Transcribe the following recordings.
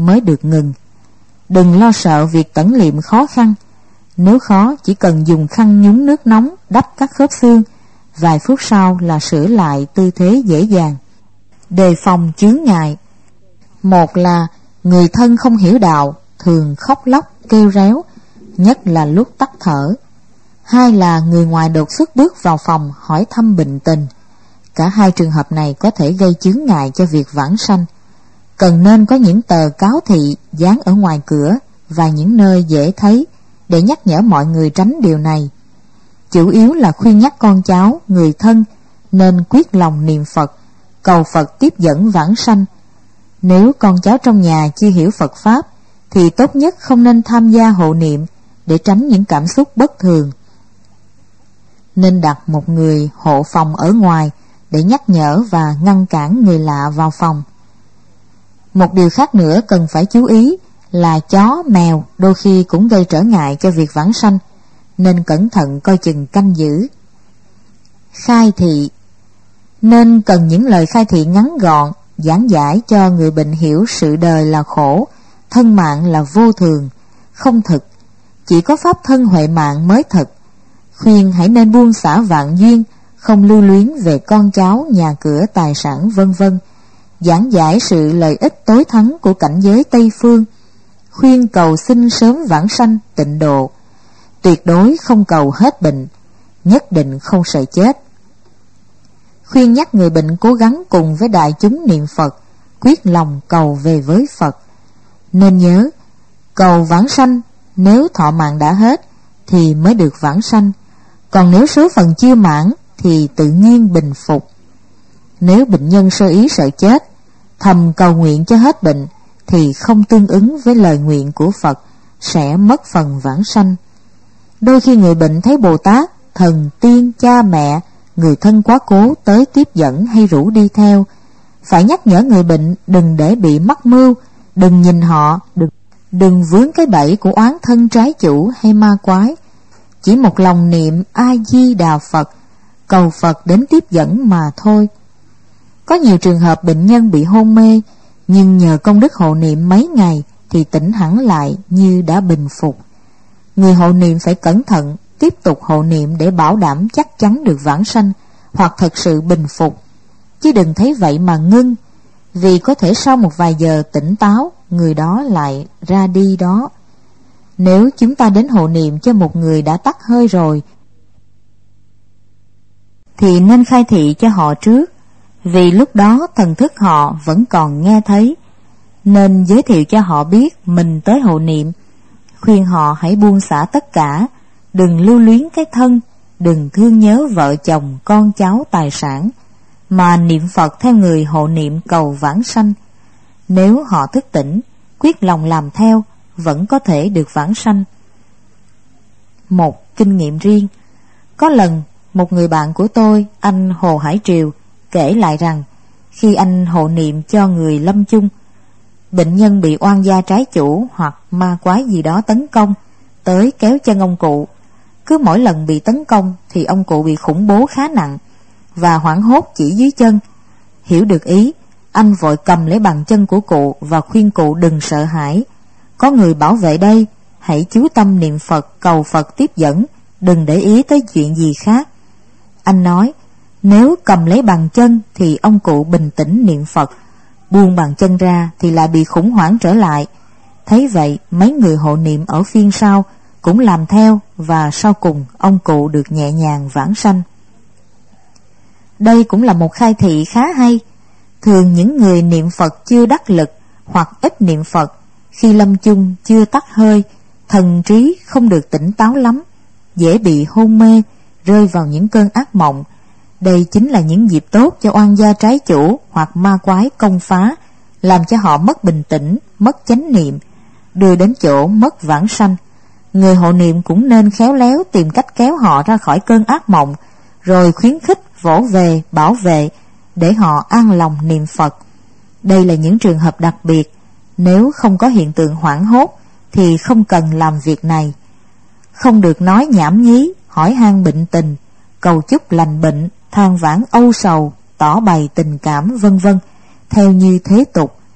mới được ngừng. Đừng lo sợ việc tẩn liệm khó khăn. Nếu khó, chỉ cần dùng khăn nhúng nước nóng đắp các khớp xương, vài phút sau là sửa lại tư thế dễ dàng. Đề phòng chướng ngại. Một là người thân không hiểu đạo, thường khóc lóc, kêu réo, nhất là lúc tắt thở. Hai là người ngoài đột xuất bước vào phòng hỏi thăm bệnh tình. Cả hai trường hợp này có thể gây chướng ngại cho việc vãng sanh. Cần nên có những tờ cáo thị dán ở ngoài cửa và những nơi dễ thấy để nhắc nhở mọi người tránh điều này. Chủ yếu là khuyên nhắc con cháu, người thân nên quyết lòng niệm Phật, cầu Phật tiếp dẫn vãng sanh. Nếu con cháu trong nhà chưa hiểu Phật Pháp thì tốt nhất không nên tham gia hộ niệm để tránh những cảm xúc bất thường. Nên đặt một người hộ phòng ở ngoài để nhắc nhở và ngăn cản người lạ vào phòng. Một điều khác nữa cần phải chú ý là chó, mèo đôi khi cũng gây trở ngại cho việc vãng sanh, nên cẩn thận coi chừng canh giữ. Khai thị. Nên cần những lời khai thị ngắn gọn, giảng giải cho người bệnh hiểu sự đời là khổ, thân mạng là vô thường, không thực, chỉ có pháp thân huệ mạng mới thật. Khuyên hãy nên buông xả vạn duyên, không lưu luyến về con cháu, nhà cửa, tài sản vân vân. Giảng giải sự lợi ích tối thắng của cảnh giới Tây Phương. Khuyên cầu xin sớm vãng sanh tịnh độ. Tuyệt đối không cầu hết bệnh, nhất định không sợ chết. Khuyên nhắc người bệnh cố gắng cùng với đại chúng niệm Phật, quyết lòng cầu về với Phật. Nên nhớ, cầu vãng sanh nếu thọ mạng đã hết thì mới được vãng sanh, còn nếu số phận chưa mãn thì tự nhiên bình phục. Nếu bệnh nhân sơ ý sợ chết, thầm cầu nguyện cho hết bệnh thì không tương ứng với lời nguyện của Phật, sẽ mất phần vãng sanh. Đôi khi người bệnh thấy Bồ Tát, thần tiên, cha mẹ, người thân quá cố tới tiếp dẫn hay rủ đi theo, phải nhắc nhở người bệnh đừng để bị mắc mưu, đừng nhìn họ, đừng vướng cái bẫy của oán thân trái chủ hay ma quái. Chỉ một lòng niệm A Di Đà Phật, cầu Phật đến tiếp dẫn mà thôi. Có nhiều trường hợp bệnh nhân bị hôn mê, nhưng nhờ công đức hộ niệm mấy ngày thì tỉnh hẳn lại như đã bình phục. Người hộ niệm phải cẩn thận tiếp tục hộ niệm để bảo đảm chắc chắn được vãng sanh hoặc thật sự bình phục, chứ đừng thấy vậy mà ngưng, vì có thể sau một vài giờ tỉnh táo người đó lại ra đi đó. Nếu chúng ta đến hộ niệm cho một người đã tắt hơi rồi thì nên khai thị cho họ trước, vì lúc đó thần thức họ vẫn còn nghe thấy. Nên giới thiệu cho họ biết mình tới hộ niệm, khuyên họ hãy buông xả tất cả, đừng lưu luyến cái thân, đừng thương nhớ vợ chồng, con cháu, tài sản, mà niệm Phật theo người hộ niệm cầu vãng sanh. Nếu họ thức tỉnh, quyết lòng làm theo, vẫn có thể được vãng sanh. Một kinh nghiệm riêng. Có lần một người bạn của tôi, anh Hồ Hải Triều, kể lại rằng khi anh hộ niệm cho người lâm chung, bệnh nhân bị oan gia trái chủ hoặc ma quái gì đó tấn công, tới kéo chân ông cụ. Cứ mỗi lần bị tấn công thì ông cụ bị khủng bố khá nặng và hoảng hốt chỉ dưới chân. Hiểu được ý, anh vội cầm lấy bàn chân của cụ và khuyên cụ đừng sợ hãi. Có người bảo vệ đây, hãy chú tâm niệm Phật, cầu Phật tiếp dẫn, đừng để ý tới chuyện gì khác. Anh nói, nếu cầm lấy bàn chân thì ông cụ bình tĩnh niệm Phật, buông bàn chân ra thì lại bị khủng hoảng trở lại. Thấy vậy, mấy người hộ niệm ở phiên sau cũng làm theo, và sau cùng ông cụ được nhẹ nhàng vãng sanh. Đây cũng là một khai thị khá hay. Thường những người niệm Phật chưa đắc lực hoặc ít niệm Phật, khi lâm chung chưa tắt hơi, thần trí không được tỉnh táo lắm, dễ bị hôn mê, rơi vào những cơn ác mộng. Đây chính là những dịp tốt cho oan gia trái chủ hoặc ma quái công phá, làm cho họ mất bình tĩnh, mất chánh niệm, đưa đến chỗ mất vãng sanh. Người hộ niệm cũng nên khéo léo tìm cách kéo họ ra khỏi cơn ác mộng, rồi khuyến khích, vỗ về, bảo vệ, để họ an lòng niệm Phật. Đây là những trường hợp đặc biệt, nếu không có hiện tượng hoảng hốt thì không cần làm việc này. Không được nói nhảm nhí, hỏi han bệnh tình, cầu chúc lành bệnh, than vãn âu sầu, tỏ bày tình cảm vân vân theo như thế tục.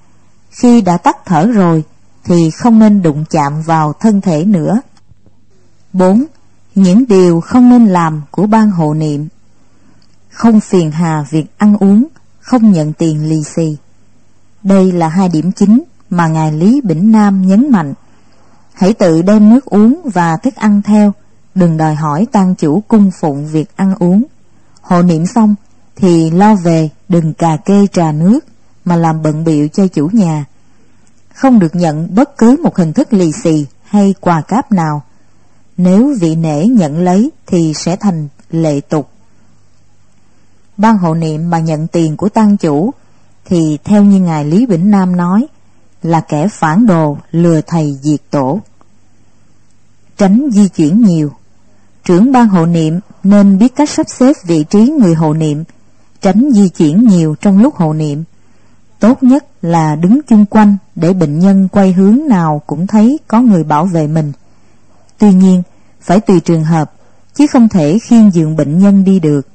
Khi đã tắt thở rồi thì không nên đụng chạm vào thân thể nữa. 4. Những điều không nên làm của ban hộ niệm: không phiền hà việc ăn uống, không nhận tiền lì xì. Đây là 2 điểm chính mà Ngài Lý Bỉnh Nam nhấn mạnh. Hãy tự đem nước uống và thức ăn theo, đừng đòi hỏi tang chủ cung phụng việc ăn uống. Hộ niệm xong thì lo về, đừng cà kê trà nước mà làm bận bịu cho chủ nhà. Không được nhận bất cứ một hình thức lì xì hay quà cáp nào. Nếu vị nể nhận lấy thì sẽ thành lệ tục. Ban hộ niệm mà nhận tiền của tang chủ thì theo như Ngài Lý Bỉnh Nam nói là kẻ phản đồ, lừa thầy diệt tổ. Tránh di chuyển nhiều. Trưởng ban hộ niệm nên biết cách sắp xếp vị trí người hộ niệm, tránh di chuyển nhiều trong lúc hộ niệm. Tốt nhất là đứng chung quanh để bệnh nhân quay hướng nào cũng thấy có người bảo vệ mình. Tuy nhiên, phải tùy trường hợp, chứ không thể khiêng giường bệnh nhân đi được.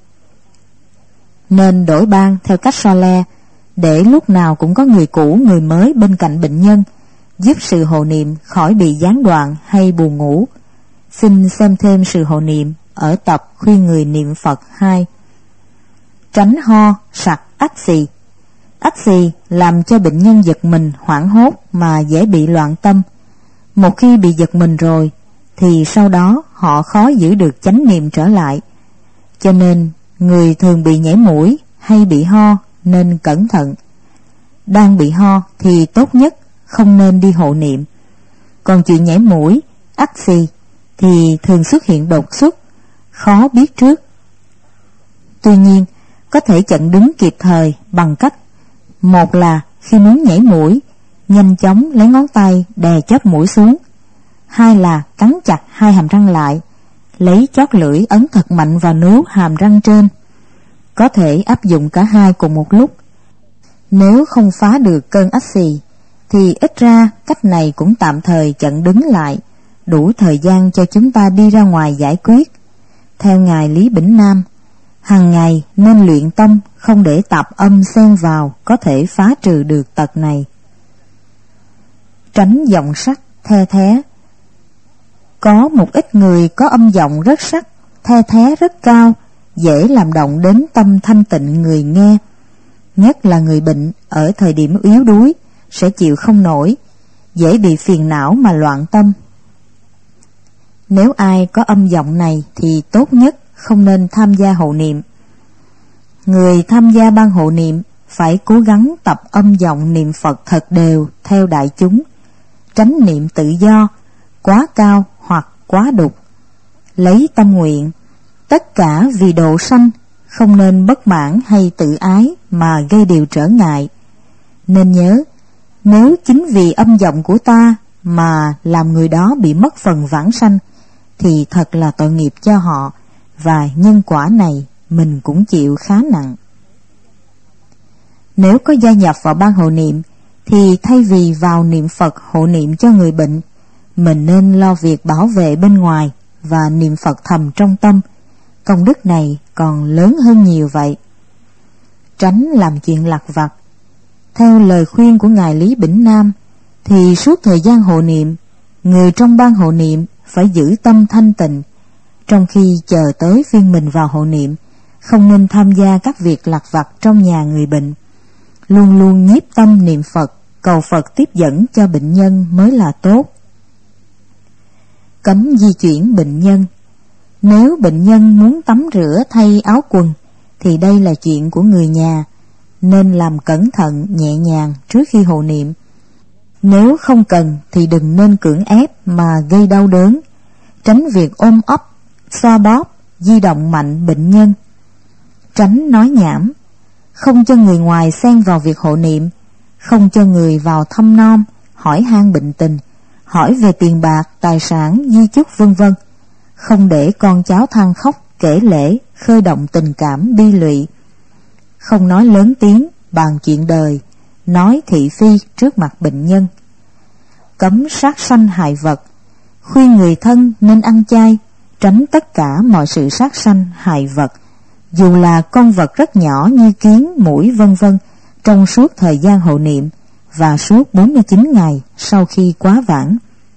Nên đổi ban theo cách so le, để lúc nào cũng có người cũ người mới bên cạnh bệnh nhân, giúp sự hộ niệm khỏi bị gián đoạn hay buồn ngủ. Xin xem thêm sự hộ niệm ở tập khuyên người niệm Phật 2. Tránh ho, sặc, ách xì. Ách xì làm cho bệnh nhân giật mình, hoảng hốt mà dễ bị loạn tâm. Một khi bị giật mình rồi thì sau đó họ khó giữ được chánh niệm trở lại. Cho nên người thường bị nhảy mũi hay bị ho nên cẩn thận. Đang bị ho thì tốt nhất không nên đi hộ niệm. Còn chuyện nhảy mũi, ách xì thì thường xuất hiện đột xuất, khó biết trước. Tuy nhiên, có thể chặn đứng kịp thời bằng cách: một là khi muốn nhảy mũi, nhanh chóng lấy ngón tay đè chóp mũi xuống. 2 là cắn chặt 2 hàm răng lại, lấy chót lưỡi ấn thật mạnh vào nướu hàm răng trên. Có thể áp dụng cả 2 cùng một lúc. Nếu không phá được cơn ách xì thì ít ra cách này cũng tạm thời chặn đứng lại, đủ thời gian cho chúng ta đi ra ngoài giải quyết. Theo Ngài Lý Bỉnh Nam, hàng ngày nên luyện tâm không để tạp âm xen vào, có thể phá trừ được tật này. Tránh giọng sắc, the thé. Có một ít người có âm giọng rất sắc, the thé rất cao, dễ làm động đến tâm thanh tịnh người nghe. Nhất là người bệnh ở thời điểm yếu đuối sẽ chịu không nổi, dễ bị phiền não mà loạn tâm. Nếu ai có âm giọng này thì tốt nhất không nên tham gia hộ niệm. Người tham gia ban hộ niệm phải cố gắng tập âm giọng niệm Phật thật đều theo đại chúng, tránh niệm tự do, quá cao hoặc quá đục. Lấy tâm nguyện, tất cả vì độ sanh, không nên bất mãn hay tự ái mà gây điều trở ngại. Nên nhớ, nếu chính vì âm giọng của ta mà làm người đó bị mất phần vãng sanh, thì thật là tội nghiệp cho họ, và nhân quả này mình cũng chịu khá nặng. Nếu có gia nhập vào ban hộ niệm, thì thay vì vào niệm Phật hộ niệm cho người bệnh, mình nên lo việc bảo vệ bên ngoài và niệm Phật thầm trong tâm. Công đức này còn lớn hơn nhiều vậy. Tránh làm chuyện lặt vặt. Theo lời khuyên của Ngài Lý Bỉnh Nam, thì suốt thời gian hộ niệm, người trong ban hộ niệm phải giữ tâm thanh tịnh. Trong khi chờ tới phiên mình vào hộ niệm, không nên tham gia các việc lặt vặt trong nhà người bệnh. Luôn luôn nhiếp tâm niệm Phật, cầu Phật tiếp dẫn cho bệnh nhân mới là tốt. Cấm di chuyển bệnh nhân. Nếu bệnh nhân muốn tắm rửa thay áo quần thì đây là chuyện của người nhà, nên làm cẩn thận nhẹ nhàng trước khi hộ niệm. Nếu không cần thì đừng nên cưỡng ép mà gây đau đớn. Tránh việc ôm ấp, xoa bóp, di động mạnh bệnh nhân. Tránh nói nhảm. Không cho người ngoài xen vào việc hộ niệm. Không cho người vào thăm nom, hỏi han bệnh tình, hỏi về tiền bạc, tài sản, di chúc v.v. Không để con cháu than khóc, kể lể, khơi động tình cảm bi lụy. Không nói lớn tiếng, bàn chuyện đời, nói thị phi trước mặt bệnh nhân. Cấm sát sanh hại vật. Khuyên người thân nên ăn chay, tránh tất cả mọi sự sát sanh hại vật, dù là con vật rất nhỏ như kiến, muỗi v.v. trong suốt thời gian hộ niệm, và suốt 49 ngày sau khi quá vãng.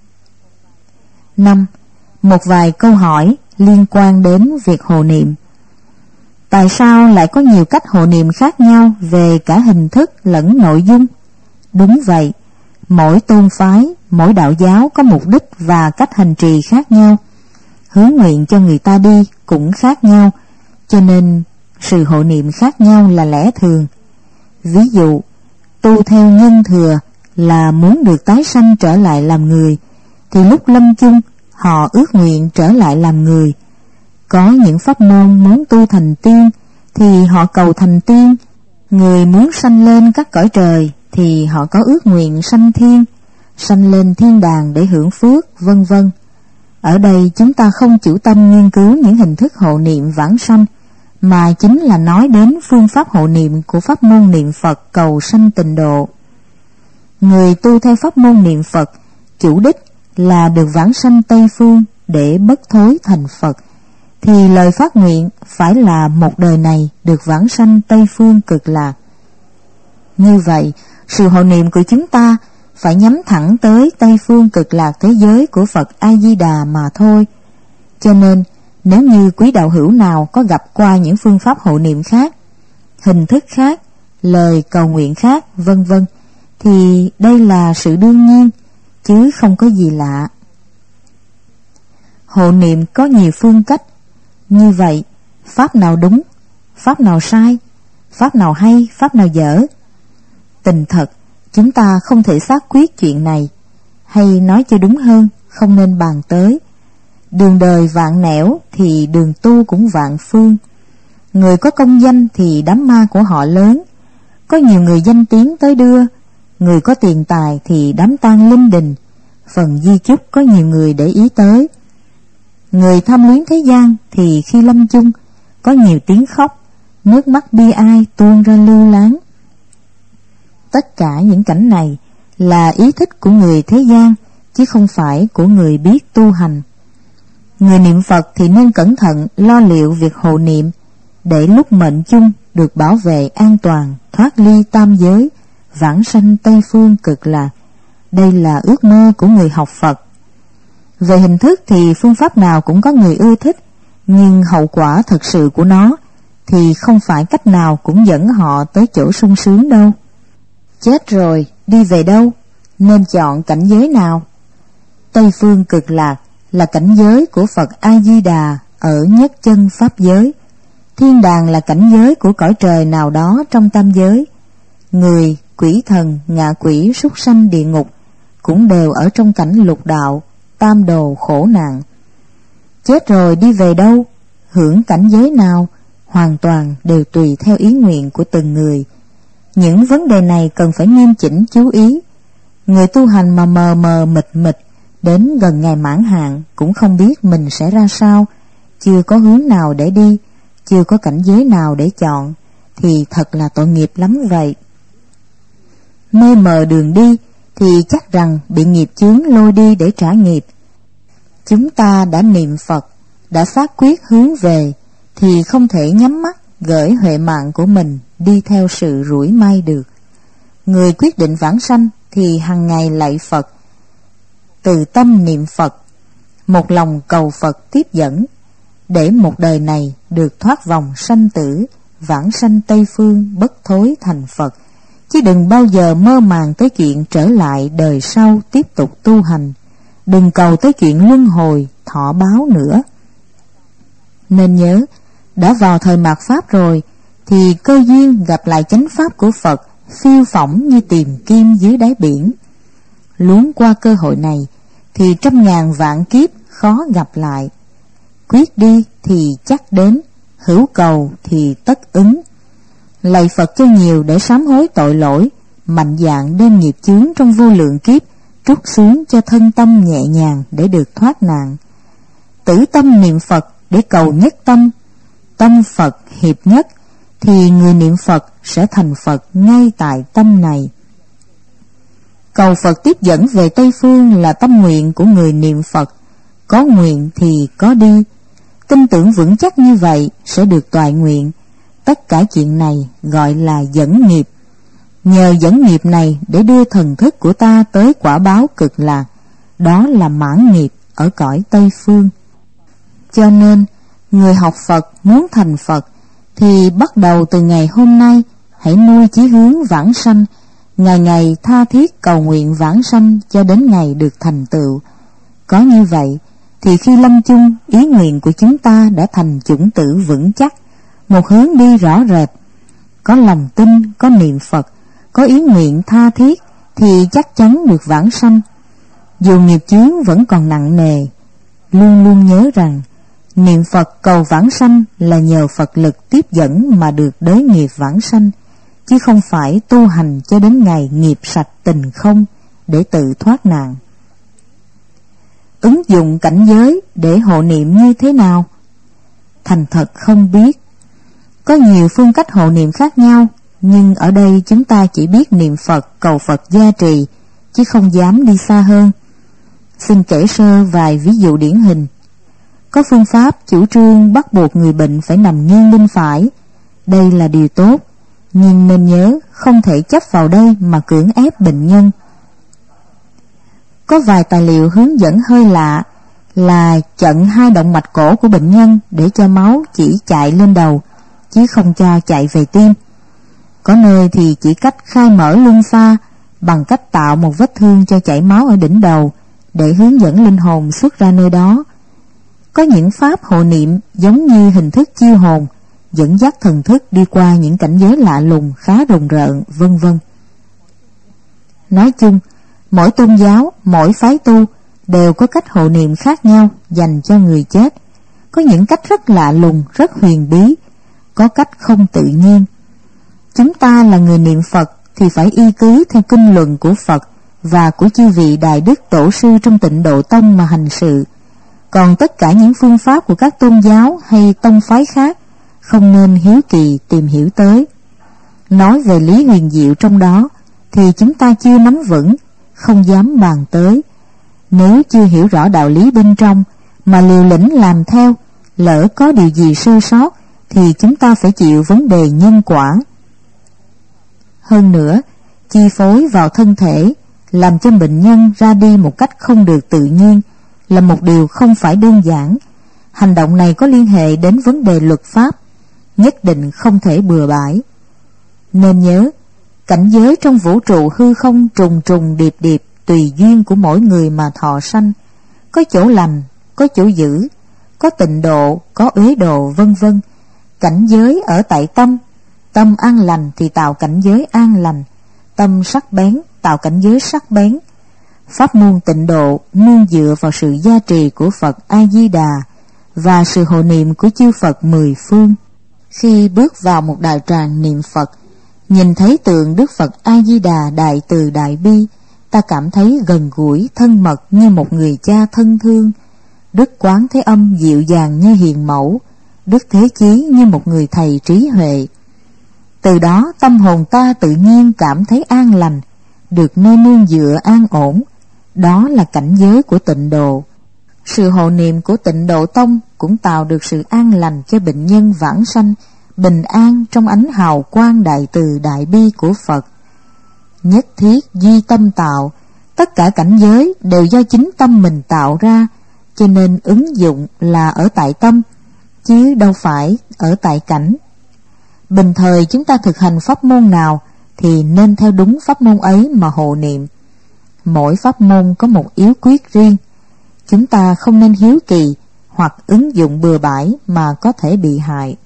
5. Một vài câu hỏi liên quan đến việc hộ niệm. Tại sao lại có nhiều cách hộ niệm khác nhau về cả hình thức lẫn nội dung? Đúng vậy, mỗi tôn phái, mỗi đạo giáo có mục đích và cách hành trì khác nhau, hướng nguyện cho người ta đi cũng khác nhau, cho nên sự hộ niệm khác nhau là lẽ thường. Ví dụ, tu theo nhân thừa là muốn được tái sanh trở lại làm người, thì lúc lâm chung họ ước nguyện trở lại làm người. Có những pháp môn muốn tu thành tiên thì họ cầu thành tiên, người muốn sanh lên các cõi trời thì họ có ước nguyện sanh thiên, sanh lên thiên đàng để hưởng phước, vân vân. Ở đây chúng ta không chủ tâm nghiên cứu những hình thức hộ niệm vãng sanh, mà chính là nói đến phương pháp hộ niệm của pháp môn niệm Phật cầu sanh tịnh độ. Người tu theo pháp môn niệm Phật, chủ đích là được vãng sanh Tây Phương để bất thối thành Phật, thì lời phát nguyện phải là một đời này được vãng sanh Tây Phương Cực Lạc. Như vậy, sự hộ niệm của chúng ta phải nhắm thẳng tới Tây Phương Cực Lạc thế giới của Phật A-di-đà mà thôi. Cho nên, nếu như quý đạo hữu nào có gặp qua những phương pháp hộ niệm khác, hình thức khác, lời cầu nguyện khác, vân vân, thì đây là sự đương nhiên, chứ không có gì lạ. Hộ niệm có nhiều phương cách. Như vậy, pháp nào đúng, pháp nào sai, pháp nào hay, pháp nào dở? Tình thật, chúng ta không thể xác quyết chuyện này, hay nói cho đúng hơn, không nên bàn tới. Đường đời vạn nẻo thì đường tu cũng vạn phương. Người có công danh thì đám ma của họ lớn, có nhiều người danh tiếng tới đưa. Người có tiền tài thì đám tang linh đình, phần di chúc có nhiều người để ý tới. Người tham luyến thế gian thì khi lâm chung có nhiều tiếng khóc, nước mắt bi ai tuôn ra lưu láng. Tất cả những cảnh này là ý thích của người thế gian, chứ không phải của người biết tu hành. Người niệm Phật thì nên cẩn thận lo liệu việc hộ niệm, để lúc mệnh chung được bảo vệ an toàn, thoát ly tam giới, vãng sanh Tây Phương Cực Lạc. Đây là ước mơ của người học Phật. Về hình thức thì phương pháp nào cũng có người ưa thích, nhưng hậu quả thực sự của nó thì không phải cách nào cũng dẫn họ tới chỗ sung sướng đâu. Chết rồi, đi về đâu? Nên chọn cảnh giới nào? Tây Phương Cực Lạc là cảnh giới của Phật A-di-đà ở nhất chân Pháp giới. Thiên đàng là cảnh giới của cõi trời nào đó trong tam giới. Người, quỷ thần, ngạ quỷ, súc sanh, địa ngục cũng đều ở trong cảnh lục đạo, tam đồ khổ nạn. Chết rồi đi về đâu, hưởng cảnh giới nào, hoàn toàn đều tùy theo ý nguyện của từng người. Những vấn đề này cần phải nghiêm chỉnh chú ý. Người tu hành mà mờ mờ mịt mịt, đến gần ngày mãn hạn cũng không biết mình sẽ ra sao, chưa có hướng nào để đi, chưa có cảnh giới nào để chọn, thì thật là tội nghiệp lắm vậy. Mê mờ đường đi thì chắc rằng bị nghiệp chướng lôi đi để trả nghiệp. Chúng ta đã niệm Phật, đã phát quyết hướng về, thì không thể nhắm mắt gửi huệ mạng của mình đi theo sự rủi may được. Người quyết định vãng sanh thì hằng ngày lạy Phật, từ tâm niệm Phật, một lòng cầu Phật tiếp dẫn, để một đời này được thoát vòng sanh tử, vãng sanh Tây Phương bất thối thành Phật, chứ đừng bao giờ mơ màng tới chuyện trở lại đời sau tiếp tục tu hành. Đừng cầu tới chuyện luân hồi, thọ báo nữa. Nên nhớ, đã vào thời mạt Pháp rồi, thì cơ duyên gặp lại chánh Pháp của Phật phiêu phỏng như tìm kim dưới đáy biển. Luống qua cơ hội này, thì trăm ngàn vạn kiếp khó gặp lại. Quyết đi thì chắc đến, hữu cầu thì tất ứng. Lạy Phật cho nhiều để sám hối tội lỗi, mạnh dạn đem nghiệp chướng trong vô lượng kiếp trút xuống cho thân tâm nhẹ nhàng để được thoát nạn. Tử tâm niệm Phật để cầu nhất tâm, tâm Phật hiệp nhất, thì người niệm Phật sẽ thành Phật ngay tại tâm này. Cầu Phật tiếp dẫn về Tây Phương là tâm nguyện của người niệm Phật, có nguyện thì có đi. Tin tưởng vững chắc như vậy sẽ được toại nguyện. Tất cả chuyện này gọi là dẫn nghiệp. nhờ dẫn nghiệp này để đưa thần thức của ta tới quả báo cực lạc, đó là mãn nghiệp ở cõi Tây Phương. Cho nên, người học Phật muốn thành Phật thì bắt đầu từ ngày hôm nay hãy nuôi chí hướng vãng sanh, ngày ngày tha thiết cầu nguyện vãng sanh cho đến ngày được thành tựu. Có như vậy thì khi lâm chung, ý nguyện của chúng ta đã thành chủng tử vững chắc, một hướng đi rõ rệt. Có lòng tin, có niệm Phật, có ý nguyện tha thiết thì chắc chắn được vãng sanh. Dù nghiệp chướng vẫn còn nặng nề, luôn luôn nhớ rằng niệm Phật cầu vãng sanh là nhờ Phật lực tiếp dẫn mà được đới nghiệp vãng sanh, chứ không phải tu hành cho đến ngày nghiệp sạch tình không để tự thoát nạn. Ứng dụng cảnh giới để hộ niệm như thế nào? Thành thật không biết. Có nhiều phương cách hộ niệm khác nhau, nhưng ở đây chúng ta chỉ biết niệm Phật cầu Phật gia trì, chứ không dám đi xa hơn. Xin kể sơ vài ví dụ điển hình. Có phương pháp chủ trương bắt buộc người bệnh phải nằm nghiêng bên phải. Đây là điều tốt, nhưng nên nhớ không thể chấp vào đây mà cưỡng ép bệnh nhân. Có vài tài liệu hướng dẫn hơi lạ là chặn hai động mạch cổ của bệnh nhân để cho máu chỉ chạy lên đầu, chứ không cho chạy về tim. Có nơi thì chỉ cách khai mở luân xa bằng cách tạo một vết thương cho chảy máu ở đỉnh đầu để hướng dẫn linh hồn xuất ra nơi đó. Có những pháp hộ niệm giống như hình thức chiêu hồn, dẫn dắt thần thức đi qua những cảnh giới lạ lùng khá rùng rợn, vân vân. Nói chung, mỗi tôn giáo, mỗi phái tu đều có cách hộ niệm khác nhau dành cho người chết. Có những cách rất lạ lùng, rất huyền bí, có cách không tự nhiên. Chúng ta là người niệm Phật thì phải y cứ theo kinh luận của Phật và của chư vị đại đức tổ sư trong Tịnh Độ Tông mà hành sự. Còn tất cả những phương pháp của các tôn giáo hay tông phái khác không nên hiếu kỳ tìm hiểu tới. Nói về lý huyền diệu trong đó thì chúng ta chưa nắm vững, không dám bàn tới. Nếu chưa hiểu rõ đạo lý bên trong mà liều lĩnh làm theo, lỡ có điều gì sơ sót thì chúng ta phải chịu vấn đề nhân quả. Hơn nữa, chi phối vào thân thể làm cho bệnh nhân ra đi một cách không được tự nhiên là một điều không phải đơn giản. Hành động này có liên hệ đến vấn đề luật pháp, nhất định không thể bừa bãi. Nên nhớ, cảnh giới trong vũ trụ hư không trùng trùng điệp điệp tùy duyên của mỗi người mà thọ sanh. Có chỗ lành, có chỗ dữ, có tịnh độ, có uế độ, vân vân. Cảnh giới ở tại tâm, tâm an lành thì tạo cảnh giới an lành, tâm sắc bén tạo cảnh giới sắc bén. Pháp môn tịnh độ nương dựa vào sự gia trì của Phật A-di-đà và sự hộ niệm của chư Phật mười phương. Khi bước vào một đạo tràng niệm Phật, nhìn thấy tượng Đức Phật A-di-đà đại từ đại bi, ta cảm thấy gần gũi thân mật như một người cha thân thương. Đức Quán Thế Âm dịu dàng như hiền mẫu, Đức Thế Chí như một người thầy trí huệ. Từ đó tâm hồn ta tự nhiên cảm thấy an lành, được nơi nương dựa an ổn. Đó là cảnh giới của tịnh độ. Sự hộ niệm của Tịnh Độ Tông cũng tạo được sự an lành cho bệnh nhân vãng sanh, bình an trong ánh hào quang đại từ đại bi của Phật. Nhất thiết duy tâm tạo, tất cả cảnh giới đều do chính tâm mình tạo ra, cho nên ứng dụng là ở tại tâm, chứ đâu phải ở tại cảnh. Bình thời chúng ta thực hành pháp môn nào thì nên theo đúng pháp môn ấy mà hộ niệm. Mỗi pháp môn có một yếu quyết riêng. Chúng ta không nên hiếu kỳ hoặc ứng dụng bừa bãi mà có thể bị hại.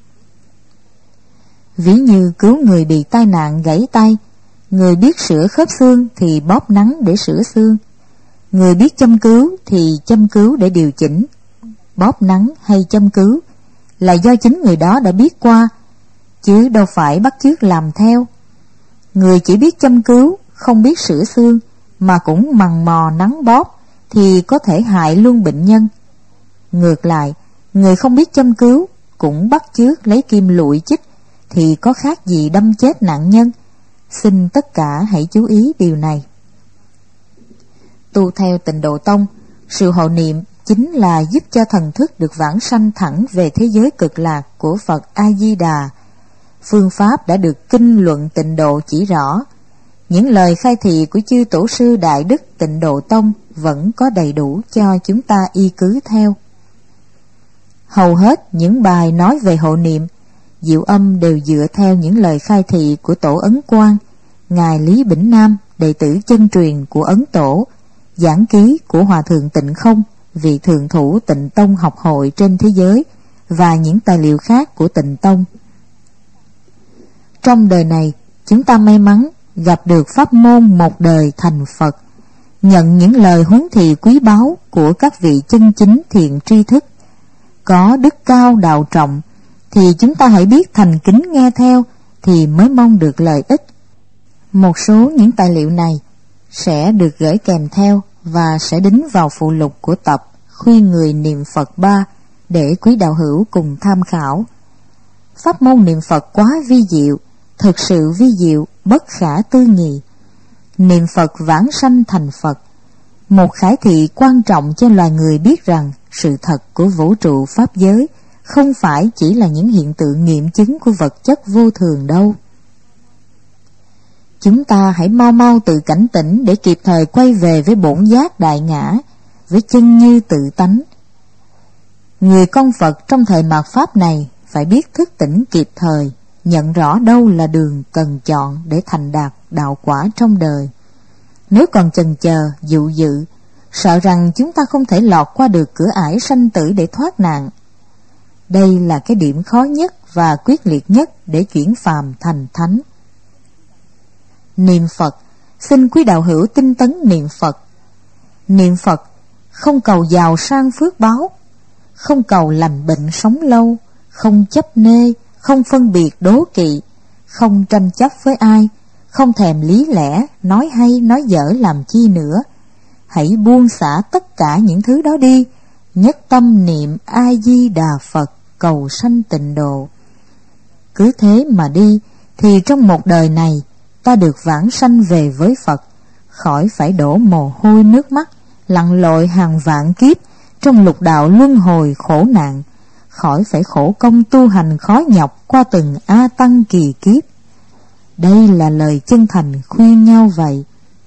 Ví như cứu người bị tai nạn gãy tay, người biết sửa khớp xương thì bóp nắng để sửa xương. Người biết châm cứu thì châm cứu để điều chỉnh. Bóp nắng hay châm cứu là do chính người đó đã biết qua, chứ đâu phải bắt chước làm theo. Người chỉ biết châm cứu, không biết sửa xương, mà cũng mằn mò nắng bóp thì có thể hại luôn bệnh nhân. Ngược lại, người không biết châm cứu cũng bắt chước lấy kim lụi chích thì có khác gì đâm chết nạn nhân. Xin tất cả hãy chú ý điều này. Tu theo Tịnh Độ Tông, sự hộ niệm chính là giúp cho thần thức được vãng sanh thẳng về thế giới cực lạc của Phật A-di-đà. Phương pháp đã được kinh luận Tịnh Độ chỉ rõ, những lời khai thị của chư tổ sư Đại Đức Tịnh Độ Tông vẫn có đầy đủ cho chúng ta y cứ theo. Hầu hết những bài nói về hộ niệm, Diệu Âm đều dựa theo những lời khai thị của Tổ Ấn Quang, Ngài Lý Bỉnh Nam, đệ tử chân truyền của Ấn Tổ, giảng ký của Hòa Thượng Tịnh Không, vị thượng thủ Tịnh Tông học hội trên thế giới, và những tài liệu khác của Tịnh Tông. Trong đời này, chúng ta may mắn gặp được pháp môn một đời thành Phật, nhận những lời huấn thị quý báu của các vị chân chính thiện tri thức, có đức cao đạo trọng, thì chúng ta hãy biết thành kính nghe theo thì mới mong được lợi ích. Một số những tài liệu này sẽ được gửi kèm theo và sẽ đính vào phụ lục của tập Khuyên Người Niệm Phật 3 để quý đạo hữu cùng tham khảo. Pháp môn niệm Phật quá vi diệu, thực sự vi diệu, bất khả tư nghị. Niệm Phật vãng sanh thành Phật, một khải thị quan trọng cho loài người biết rằng sự thật của vũ trụ pháp giới không phải chỉ là những hiện tượng nghiệm chứng của vật chất vô thường đâu. Chúng ta hãy mau mau tự cảnh tỉnh để kịp thời quay về với bổn giác đại ngã, với chân như tự tánh. Người con Phật trong thời mạt Pháp này phải biết thức tỉnh kịp thời, nhận rõ đâu là đường cần chọn để thành đạt đạo quả trong đời. Nếu còn chần chờ, dụ dự, sợ rằng chúng ta không thể lọt qua được cửa ải sanh tử để thoát nạn. Đây là cái điểm khó nhất và quyết liệt nhất để chuyển phàm thành thánh. Niệm Phật, xin quý đạo hữu tinh tấn niệm Phật. Niệm Phật không cầu giàu sang phước báo, không cầu lành bệnh sống lâu, không chấp nê, không phân biệt đố kỵ, không tranh chấp với ai, không thèm lý lẽ, nói hay nói dở làm chi nữa. Hãy buông xả tất cả những thứ đó đi, nhất tâm niệm A Di Đà Phật, cầu sanh tịnh độ. Cứ thế mà đi thì trong một đời này ta được vãng sanh về với Phật, khỏi phải đổ mồ hôi nước mắt, lặn lội hàng vạn kiếp trong lục đạo luân hồi khổ nạn, khỏi phải khổ công tu hành khó nhọc qua từng A Tăng kỳ kiếp. Đây là lời chân thành khuyên nhau vậy.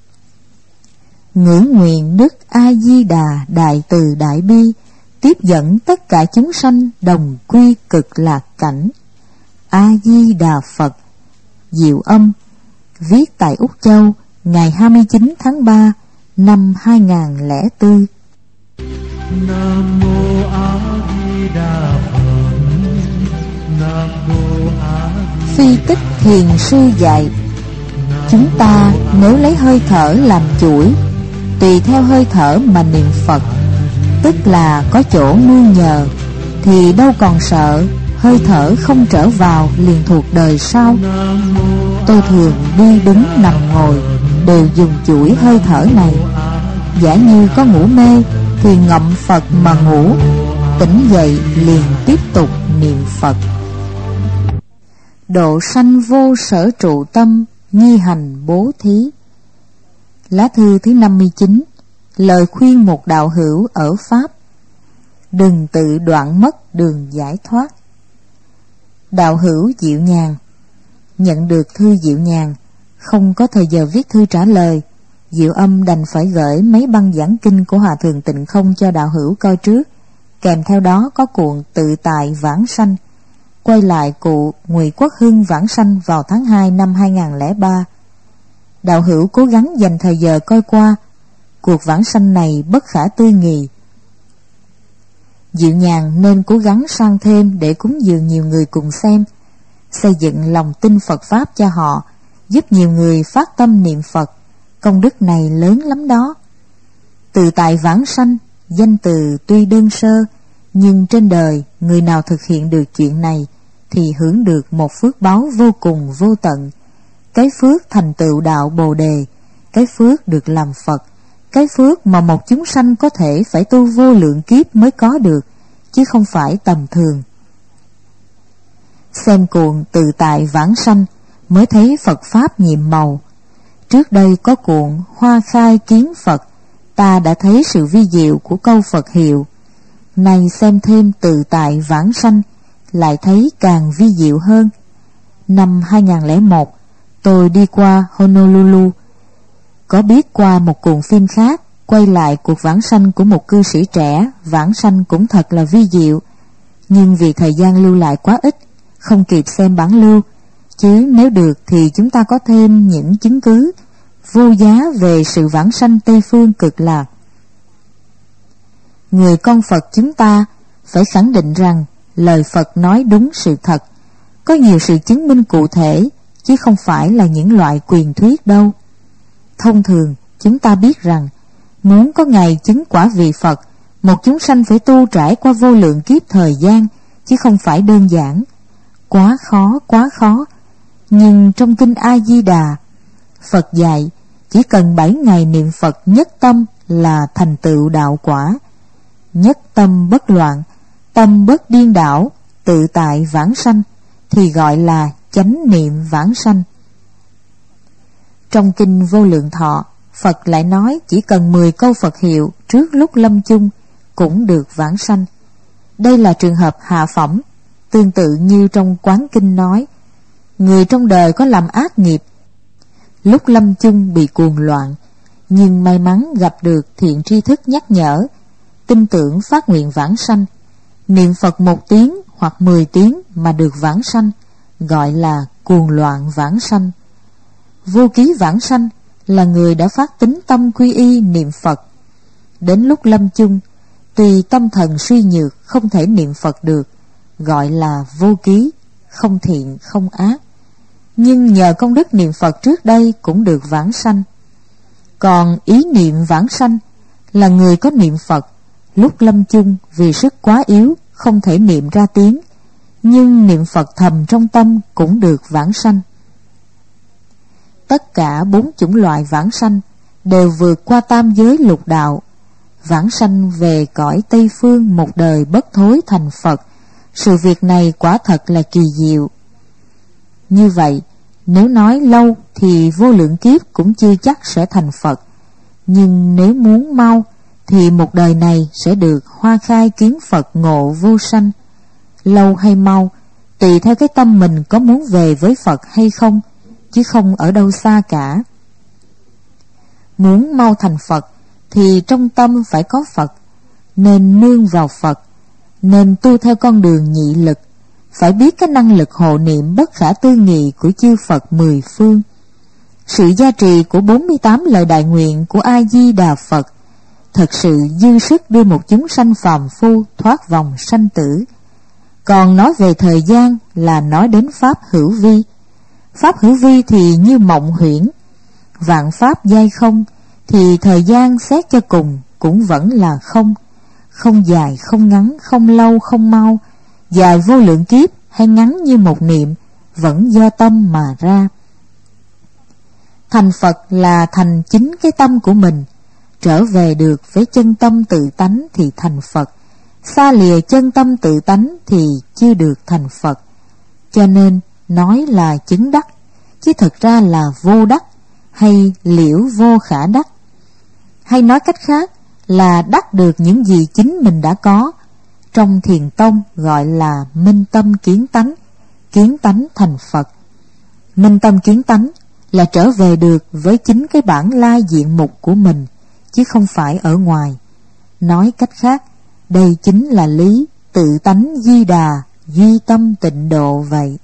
Ngưỡng nguyện Đức A Di Đà đại từ đại bi tiếp dẫn tất cả chúng sanh đồng quy cực lạc cảnh. A Di Đà Phật. Diệu Âm, viết tại Úc Châu ngày 29 tháng 3 năm 2004. Nam mô A Di Đà Phật. Nam mô A Di Đà. Phi Tích Thiền Sư dạy, chúng ta nếu lấy hơi thở làm chuỗi, tùy theo hơi thở mà niệm Phật, tức là có chỗ nương nhờ, thì đâu còn sợ hơi thở không trở vào liền thuộc đời sau. Tôi thường đi đứng nằm ngồi đều dùng chuỗi hơi thở này. Giả như có ngủ mê thì ngậm Phật mà ngủ, tỉnh dậy liền tiếp tục niệm Phật. Độ sanh vô sở trụ tâm, nhi hành bố thí. Lá thư thứ 59. Lời khuyên một đạo hữu ở Pháp. Đừng tự đoạn mất đường giải thoát. Đạo hữu Diệu Nhàn. Nhận được thư Diệu Nhàn, không có thời giờ viết thư trả lời, Diệu Âm đành phải gửi mấy băng giảng kinh của Hòa Thượng Tịnh Không cho đạo hữu coi trước, kèm theo đó có cuộn Tự Tại Vãng Sanh, quay lại cụ Ngụy Quốc Hưng vãng sanh vào tháng 2 năm 2003. Đạo hữu cố gắng dành thời giờ coi qua, cuộc vãng sanh này bất khả tư nghị. Diệu Nhàn nên cố gắng sang thêm để cúng dường nhiều người cùng xem, xây dựng lòng tin Phật Pháp cho họ, giúp nhiều người phát tâm niệm Phật. Công đức này lớn lắm đó. Tự tại vãng sanh, danh từ tuy đơn sơ, nhưng trên đời người nào thực hiện được chuyện này thì hưởng được một phước báo vô cùng vô tận. Cái phước thành tựu đạo Bồ Đề, cái phước được làm Phật, cái phước mà một chúng sanh có thể phải tu vô lượng kiếp mới có được, chứ không phải tầm thường. Xem cuộn Tự Tại Vãng Sanh mới thấy Phật Pháp nhiệm màu. Trước đây có cuộn Hoa Khai Kiến Phật, ta đã thấy sự vi diệu của câu Phật hiệu. Nay xem thêm Tự Tại Vãng Sanh, lại thấy càng vi diệu hơn. Năm 2001, Tôi đi qua Honolulu, có biết qua một cuộn phim khác quay lại cuộc vãng sanh của một cư sĩ trẻ. Vãng sanh cũng thật là vi diệu, nhưng vì thời gian lưu lại quá ít, không kịp xem bản lưu. Chứ nếu được thì chúng ta có thêm những chứng cứ vô giá về sự vãng sanh Tây Phương Cực Lạc. Người con Phật chúng ta phải khẳng định rằng lời Phật nói đúng sự thật, có nhiều sự chứng minh cụ thể, chứ không phải là những loại truyền thuyết đâu. Thông thường chúng ta biết rằng muốn có ngày chứng quả vị Phật, một chúng sanh phải tu trải qua vô lượng kiếp thời gian, chứ không phải đơn giản. Quá khó. Nhưng trong kinh A Di Đà, Phật dạy chỉ cần 7 ngày niệm Phật nhất tâm là thành tựu đạo quả. Nhất tâm bất loạn, tâm bất điên đảo, tự tại vãng sanh, thì gọi là chánh niệm vãng sanh. Trong kinh Vô Lượng Thọ, Phật lại nói chỉ cần 10 câu Phật hiệu trước lúc lâm chung cũng được vãng sanh. Đây là trường hợp hạ phẩm, tương tự như trong Quán Kinh nói, người trong đời có làm ác nghiệp, lúc lâm chung bị cuồng loạn, nhưng may mắn gặp được thiện tri thức nhắc nhở, tin tưởng phát nguyện vãng sanh, niệm Phật 1 tiếng hoặc 10 tiếng mà được vãng sanh, gọi là cuồng loạn vãng sanh. Vô ký vãng sanh là người đã phát tín tâm quy y niệm Phật. Đến lúc lâm chung, tuy tâm thần suy nhược không thể niệm Phật được, gọi là vô ký, không thiện không ác, nhưng nhờ công đức niệm Phật trước đây cũng được vãng sanh. Còn ý niệm vãng sanh là người có niệm Phật, lúc lâm chung vì sức quá yếu không thể niệm ra tiếng, nhưng niệm Phật thầm trong tâm cũng được vãng sanh. Tất cả 4 chủng loại vãng sanh đều vượt qua tam giới lục đạo, vãng sanh về cõi Tây Phương một đời bất thối thành Phật. Sự việc này quả thật là kỳ diệu. Như vậy, nếu nói lâu thì vô lượng kiếp cũng chưa chắc sẽ thành Phật, nhưng nếu muốn mau thì một đời này sẽ được hoa khai kiến Phật ngộ vô sanh. Lâu hay mau tùy theo cái tâm mình có muốn về với Phật hay không, chứ không ở đâu xa cả. Muốn mau thành Phật thì trong tâm phải có Phật, nên nương vào Phật, nên tu theo con đường nhị lực, phải biết cái năng lực hộ niệm bất khả tư nghị của chư Phật 10 phương. Sự gia trì của 48 lời đại nguyện của A Di Đà Phật thật sự dư sức đưa một chúng sanh phàm phu thoát vòng sanh tử. Còn nói về thời gian là nói đến Pháp hữu vi. Pháp hữu vi thì như mộng huyễn, vạn pháp giai không, thì thời gian xét cho cùng cũng vẫn là không. Không dài không ngắn, không lâu không mau, dài vô lượng kiếp hay ngắn như một niệm, vẫn do tâm mà ra. Thành Phật là thành chính cái tâm của mình, trở về được với chân tâm tự tánh thì thành Phật, xa lìa chân tâm tự tánh thì chưa được thành Phật. Cho nên nói là chứng đắc, chứ thực ra là vô đắc, hay liễu vô khả đắc. Hay nói cách khác là đắc được những gì chính mình đã có. Trong Thiền tông gọi là minh tâm kiến tánh thành Phật. Minh tâm kiến tánh là trở về được với chính cái bản lai diện mục của mình, chứ không phải ở ngoài. Nói cách khác, đây chính là lý tự tánh di đà, duy tâm tịnh độ vậy.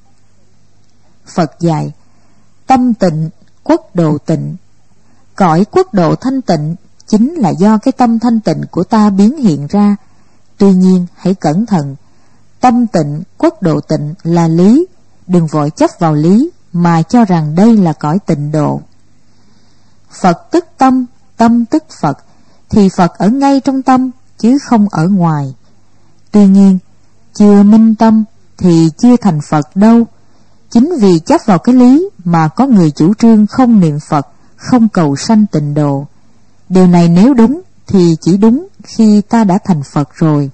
Phật dạy, tâm tịnh, quốc độ tịnh. Cõi quốc độ thanh tịnh chính là do cái tâm thanh tịnh của ta biến hiện ra. Tuy nhiên hãy cẩn thận, tâm tịnh, quốc độ tịnh là lý, đừng vội chấp vào lý mà cho rằng đây là cõi tịnh độ. Phật tức tâm, tâm tức Phật, thì Phật ở ngay trong tâm chứ không ở ngoài. Tuy nhiên chưa minh tâm thì chưa thành Phật đâu. Chính vì chấp vào cái lý mà có người chủ trương không niệm Phật, không cầu sanh tịnh độ. Điều này nếu đúng thì chỉ đúng khi ta đã thành Phật rồi,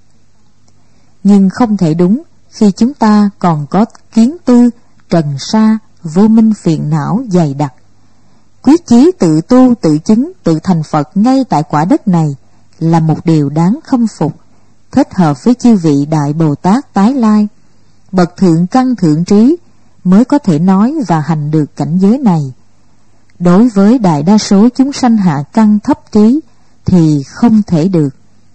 nhưng không thể đúng khi chúng ta còn có kiến tư, trần sa, vô minh phiền não dày đặc. Quyết chí tự tu, tự chứng, tự thành Phật ngay tại quả đất này là một điều đáng khâm phục, thích hợp với chư vị Đại Bồ Tát tái lai, bậc thượng căn thượng trí, mới có thể nói và hành được cảnh giới này. Đối với đại đa số chúng sanh hạ căn thấp trí thì không thể được.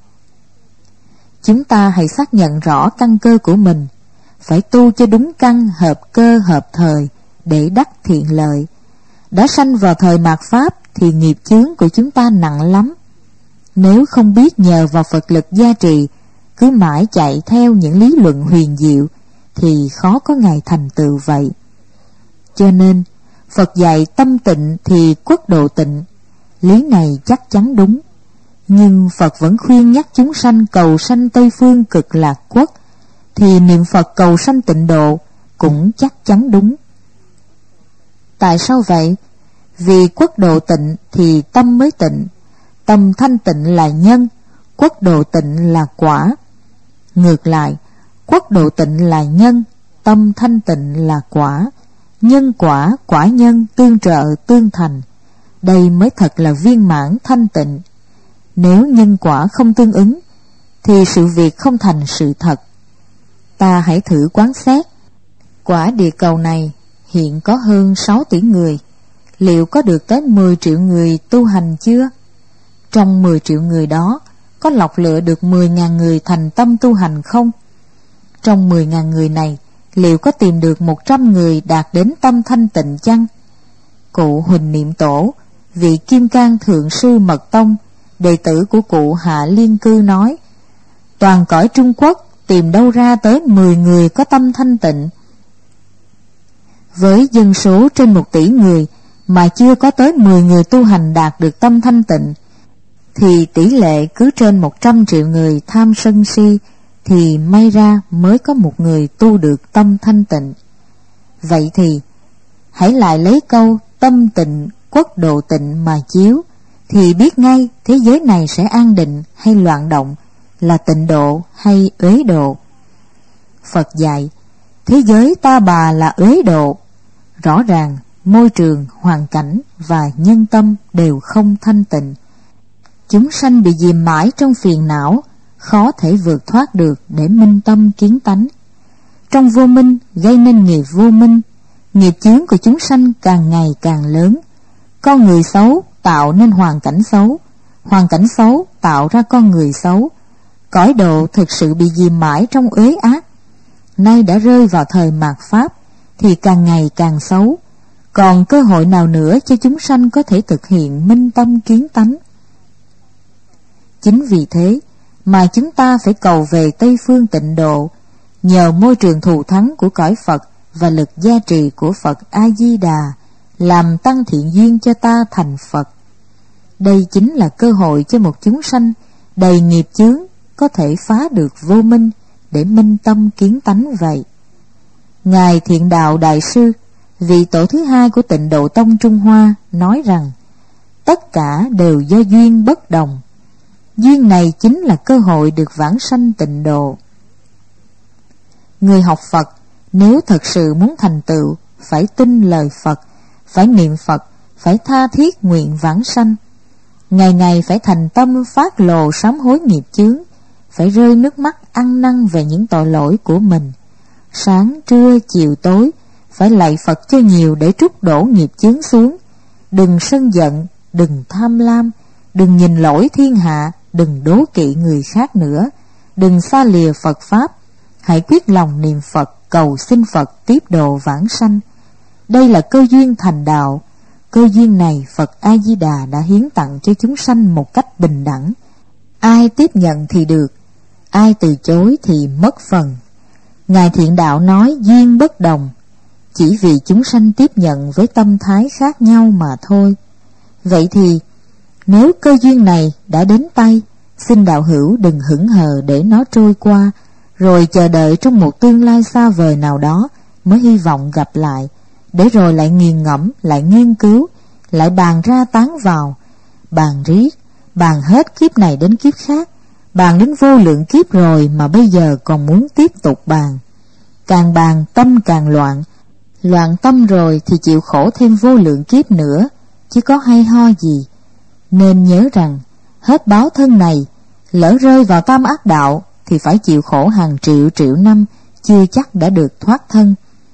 Chúng ta hãy xác nhận rõ căn cơ của mình, phải tu cho đúng căn, hợp cơ, hợp thời để đắc thiện lợi. Đã sanh vào thời mạt Pháp thì nghiệp chướng của chúng ta nặng lắm. Nếu không biết nhờ vào Phật lực gia trì, cứ mãi chạy theo những lý luận huyền diệu thì khó có ngày thành tựu vậy. Cho nên Phật dạy tâm tịnh thì quốc độ tịnh. Lý này chắc chắn đúng, nhưng Phật vẫn khuyên nhắc chúng sanh cầu sanh Tây Phương Cực Lạc Quốc, thì niệm Phật cầu sanh tịnh độ cũng chắc chắn đúng. Tại sao vậy? Vì quốc độ tịnh thì tâm mới tịnh. Tâm thanh tịnh là nhân, quốc độ tịnh là quả. Ngược lại, quốc độ tịnh là nhân, tâm thanh tịnh là quả. Nhân quả, quả nhân tương trợ tương thành. Đây mới thật là viên mãn thanh tịnh. Nếu nhân quả không tương ứng thì sự việc không thành sự thật. Ta hãy thử quán xét. Quả địa cầu này hiện có hơn 6 tỷ người. Liệu có được tới 10 triệu người tu hành chưa? Trong 10 triệu người đó, có lọc lựa được 10.000 người thành tâm tu hành không? Trong 10.000 người này, liệu có tìm được 100 người đạt đến tâm thanh tịnh chăng? Cụ Huỳnh Niệm Tổ, vị Kim Cang Thượng Sư Mật Tông, đệ tử của cụ Hạ Liên Cư nói, toàn cõi Trung Quốc tìm đâu ra tới 10 người có tâm thanh tịnh. Với dân số trên 1 tỷ người mà chưa có tới 10 người tu hành đạt được tâm thanh tịnh, thì tỷ lệ cứ trên 100 triệu người tham sân si thì may ra mới có 1 người tu được tâm thanh tịnh. Vậy thì hãy lại lấy câu tâm tịnh, quốc độ tịnh mà chiếu, thì biết ngay thế giới này sẽ an định hay loạn động, là tịnh độ hay uế độ. Phật dạy thế giới ta bà là uế độ. Rõ ràng môi trường, hoàn cảnh và nhân tâm đều không thanh tịnh. Chúng sanh bị dìm mãi trong phiền não, khó thể vượt thoát được để minh tâm kiến tánh. Trong vô minh gây nên nghiệp vô minh, nghiệp chướng của chúng sanh càng ngày càng lớn. Con người xấu tạo nên hoàn cảnh xấu tạo ra con người xấu. Cõi độ thực sự bị dìm mãi trong uế ác. Nay đã rơi vào thời mạt Pháp thì càng ngày càng xấu. Còn cơ hội nào nữa cho chúng sanh có thể thực hiện minh tâm kiến tánh? Chính vì thế mà chúng ta phải cầu về Tây Phương tịnh độ, nhờ môi trường thù thắng của cõi Phật và lực gia trì của Phật A-di-đà, làm tăng thiện duyên cho ta thành Phật. Đây chính là cơ hội cho một chúng sanh đầy nghiệp chướng có thể phá được vô minh để minh tâm kiến tánh vậy. Ngài Thiện Đạo Đại Sư, vị tổ thứ 2 của Tịnh Độ Tông Trung Hoa, nói rằng tất cả đều do duyên bất đồng. Duyên này chính là cơ hội được vãng sanh tịnh độ. Người học Phật nếu thật sự muốn thành tựu, phải tin lời Phật, phải niệm Phật, phải tha thiết nguyện vãng sanh. Ngày ngày phải thành tâm phát lồ sám hối nghiệp chướng, phải rơi nước mắt ăn năn về những tội lỗi của mình. Sáng, trưa, chiều, tối phải lạy Phật cho nhiều để trút đổ nghiệp chướng xuống. Đừng sân giận, đừng tham lam, đừng nhìn lỗi thiên hạ, đừng đố kỵ người khác nữa, đừng xa lìa Phật Pháp. Hãy quyết lòng niệm Phật, cầu xin Phật tiếp độ vãng sanh. Đây là cơ duyên thành đạo. Cơ duyên này Phật A-di-đà đã hiến tặng cho chúng sanh một cách bình đẳng. Ai tiếp nhận thì được, ai từ chối thì mất phần. Ngài Thiện Đạo nói duyên bất đồng, chỉ vì chúng sanh tiếp nhận với tâm thái khác nhau mà thôi. Vậy thì nếu cơ duyên này đã đến tay, xin đạo hữu đừng hững hờ để nó trôi qua, rồi chờ đợi trong một tương lai xa vời nào đó mới hy vọng gặp lại, để rồi lại nghiền ngẫm, lại nghiên cứu, lại bàn ra tán vào, bàn riết, bàn hết kiếp này đến kiếp khác, bàn đến vô lượng kiếp rồi mà bây giờ còn muốn tiếp tục bàn. Càng bàn tâm càng loạn, loạn tâm rồi thì chịu khổ thêm vô lượng kiếp nữa, chứ có hay ho gì. Nên nhớ rằng hết báo thân này, lỡ rơi vào tam ác đạo thì phải chịu khổ hàng triệu triệu năm, chưa chắc đã được thoát thân.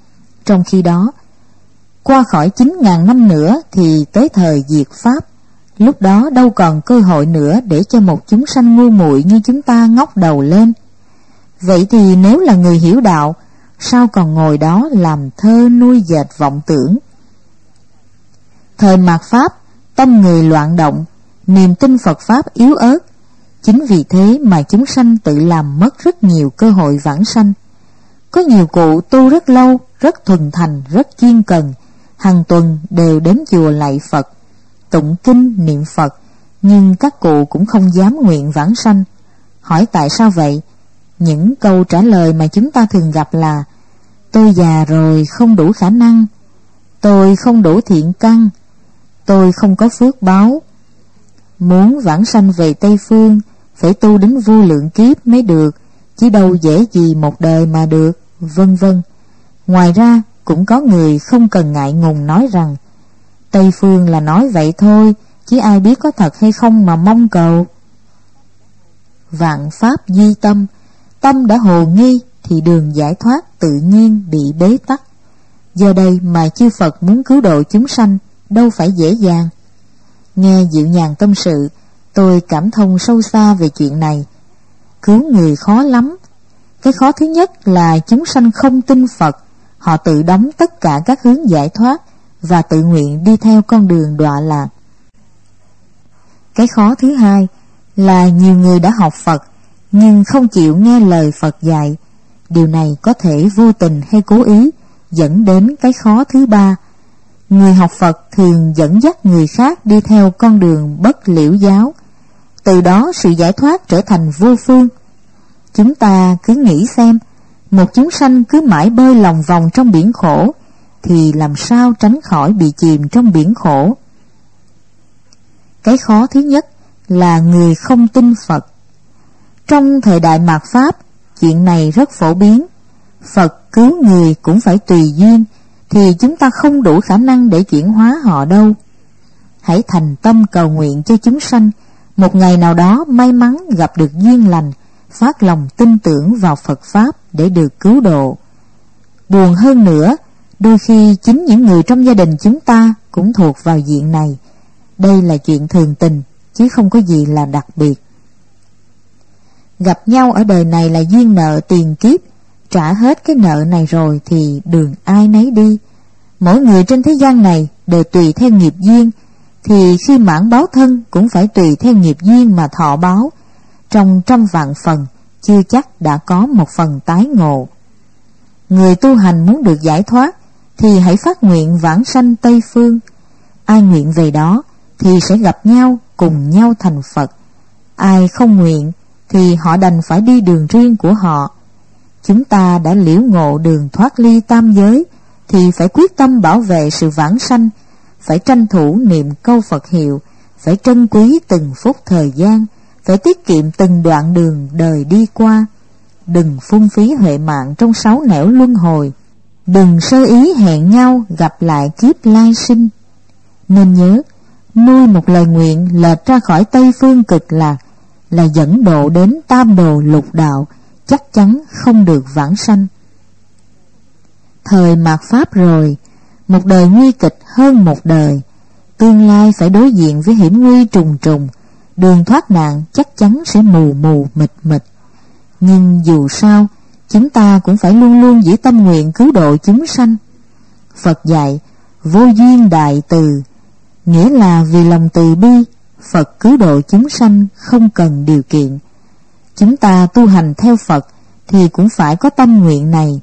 Trong khi đó, qua khỏi 9.000 năm nữa thì tới thời diệt Pháp. Lúc đó đâu còn cơ hội nữa để cho một chúng sanh ngu muội như chúng ta ngóc đầu lên. Vậy thì nếu là người hiểu đạo, sao còn ngồi đó làm thơ nuôi dệt vọng tưởng? Thời mạt Pháp, tâm người loạn động, niềm tin Phật Pháp yếu ớt. Chính vì thế mà chúng sanh tự làm mất rất nhiều cơ hội vãng sanh. Có nhiều cụ tu rất lâu, rất thuần thành, rất chuyên cần, hàng tuần đều đến chùa lạy Phật, tụng kinh niệm Phật, nhưng các cụ cũng không dám nguyện vãng sanh. Hỏi tại sao vậy? Những câu trả lời mà chúng ta thường gặp là: tôi già rồi không đủ khả năng, tôi không đủ thiện căn, tôi không có phước báo. Muốn vãng sanh về Tây Phương phải tu đến vô lượng kiếp mới được, chứ đâu dễ gì một đời mà được, vân vân. Ngoài ra cũng có người không cần ngại ngùng nói rằng Tây Phương là nói vậy thôi, chứ ai biết có thật hay không mà mong cầu. Vạn pháp duy tâm, tâm đã hồ nghi thì đường giải thoát tự nhiên bị bế tắc. Do đây mà chư Phật muốn cứu độ chúng sanh đâu phải dễ dàng. Nghe Dịu Nhàn tâm sự, tôi cảm thông sâu xa về chuyện này. Cứu người khó lắm. Cái khó thứ nhất là chúng sanh không tin Phật, họ tự đóng tất cả các hướng giải thoát và tự nguyện đi theo con đường đọa lạc. Cái khó thứ hai là nhiều người đã học Phật nhưng không chịu nghe lời Phật dạy. Điều này có thể vô tình hay cố ý dẫn đến cái khó thứ ba. Người học Phật thường dẫn dắt người khác đi theo con đường bất liễu giáo, từ đó sự giải thoát trở thành vô phương. Chúng ta cứ nghĩ xem, một chúng sanh cứ mãi bơi lòng vòng trong biển khổ thì làm sao tránh khỏi bị chìm trong biển khổ. Cái khó thứ nhất là người không tin Phật. Trong thời đại mạt Pháp, chuyện này rất phổ biến. Phật cứu người cũng phải tùy duyên, thì chúng ta không đủ khả năng để chuyển hóa họ đâu. Hãy thành tâm cầu nguyện cho chúng sanh một ngày nào đó may mắn gặp được duyên lành, phát lòng tin tưởng vào Phật Pháp để được cứu độ. Buồn hơn nữa, đôi khi chính những người trong gia đình chúng ta cũng thuộc vào diện này. Đây là chuyện thường tình, chứ không có gì là đặc biệt. Gặp nhau ở đời này là duyên nợ tiền kiếp, trả hết cái nợ này rồi thì đường ai nấy đi. Mỗi người trên thế gian này đều tùy theo nghiệp duyên, thì khi mãn báo thân cũng phải tùy theo nghiệp duyên mà thọ báo. Trong 100 vạn phần, chưa chắc đã có một phần tái ngộ. Người tu hành muốn được giải thoát thì hãy phát nguyện vãng sanh Tây Phương. Ai nguyện về đó thì sẽ gặp nhau, cùng nhau thành Phật. Ai không nguyện thì họ đành phải đi đường riêng của họ. Chúng ta đã liễu ngộ đường thoát ly tam giới thì phải quyết tâm bảo vệ sự vãng sanh, phải tranh thủ niệm câu Phật hiệu, phải trân quý từng phút thời gian, phải tiết kiệm từng đoạn đường đời đi qua. Đừng phung phí huệ mạng trong 6 nẻo luân hồi, đừng sơ ý hẹn nhau gặp lại kiếp lai sinh. Nên nhớ, nuôi một lời nguyện lệch ra khỏi Tây Phương cực lạc là dẫn độ đến tam đồ lục đạo, chắc chắn không được vãng sanh. Thời mạt Pháp rồi, một đời nguy kịch hơn một đời, tương lai phải đối diện với hiểm nguy trùng trùng, đường thoát nạn chắc chắn sẽ mù mù mịt mịt. Nhưng dù sao, chúng ta cũng phải luôn luôn giữ tâm nguyện cứu độ chúng sanh. Phật dạy vô duyên đại từ, nghĩa là vì lòng từ bi, Phật cứu độ chúng sanh không cần điều kiện. Chúng ta tu hành theo Phật thì cũng phải có tâm nguyện này.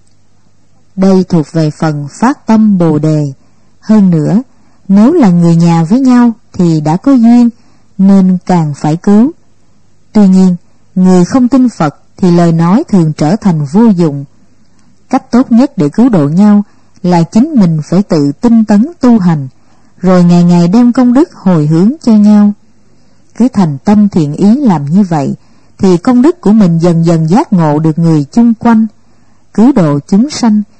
Đây thuộc về phần phát tâm Bồ Đề. Hơn nữa, nếu là người nhà với nhau thì đã có duyên, nên càng phải cứu. Tuy nhiên, người không tin Phật thì lời nói thường trở thành vô dụng. Cách tốt nhất để cứu độ nhau là chính mình phải tự tinh tấn tu hành, rồi ngày ngày đem công đức hồi hướng cho nhau. Cứ thành tâm thiện ý làm như vậy thì công đức của mình dần dần giác ngộ được người chung quanh. Cứu độ chúng sanh